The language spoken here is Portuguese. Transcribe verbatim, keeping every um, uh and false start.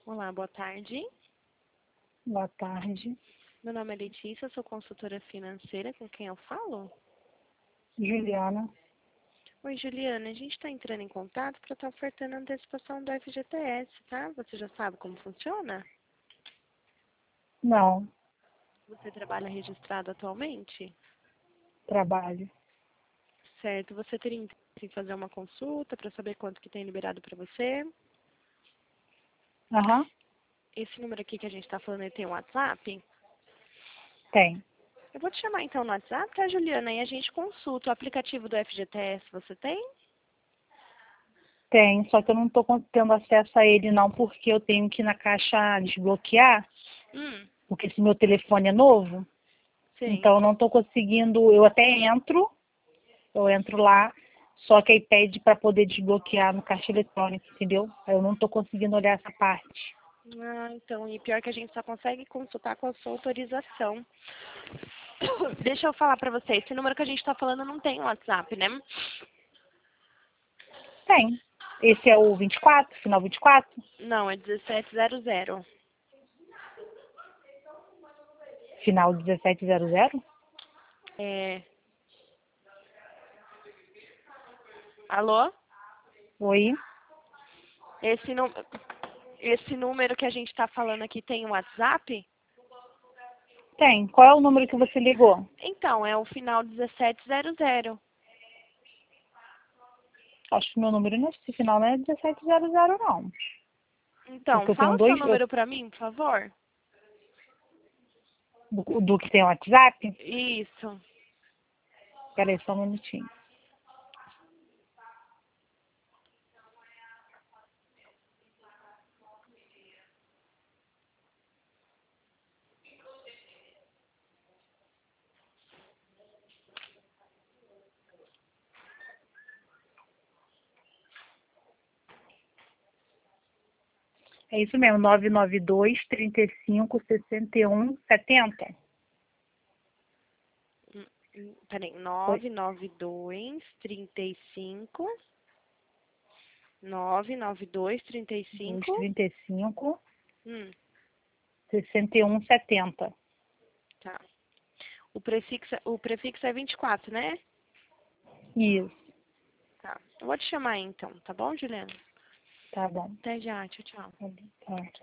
Olá, boa tarde. Boa tarde. Meu nome é Letícia, sou consultora financeira. Com quem eu falo? Juliana. Oi, Juliana. A gente está entrando em contato para estar ofertando a antecipação do F G T S, tá? Você já sabe como funciona? Não, Você trabalha registrado atualmente? trabalho. Certo. Você teria interesse em fazer uma consulta para saber quanto que tem liberado para você? Aham, Esse número aqui que a gente está falando, ele tem um WhatsApp? tem. Eu vou te chamar então no WhatsApp, tá, Juliana? E a gente consulta o aplicativo do F G T S. Você tem? Tem, só que eu não estou tendo acesso a ele não, porque eu tenho que ir na caixa desbloquear, Hum, porque esse meu telefone é novo, sim. então eu não estou conseguindo, eu até entro, eu entro lá, só que aí pede para poder desbloquear no caixa eletrônico, entendeu? Aí eu não estou conseguindo olhar essa parte. Ah, então, e pior que a gente só consegue consultar com a sua autorização. Deixa eu falar pra você, esse número que a gente tá falando não tem WhatsApp, né? Tem. Esse é o vinte e quatro, final vinte e quatro, Não, é dezessete zero zero. final dezessete zero zero. É... Alô? Oi, Esse, nu... esse número que a gente tá falando aqui tem WhatsApp? tem. Qual é o número que você ligou? Então, é o final dezessete zero zero. Acho que meu número nesse final não é dezessete zero zero, não. Então, Porque eu tenho fala o seu dois, eu, número pra mim, por favor. do, do que tem WhatsApp. Isso. Peraí, só um minutinho. É isso mesmo, nove nove dois, trinta e cinco, sessenta e um, setenta. Hum, hum, Peraí, Oi, nove nove dois, trinta e cinco, nove nove dois, trinta e dois, cinco, trinta e cinco, hum, sessenta e um, setenta. tá. O prefixo, o prefixo é vinte e quatro, né? Isso, Tá. Eu vou te chamar aí, então, tá bom, Juliana? tá bom. Até já, tchau, tchau. Tá bom.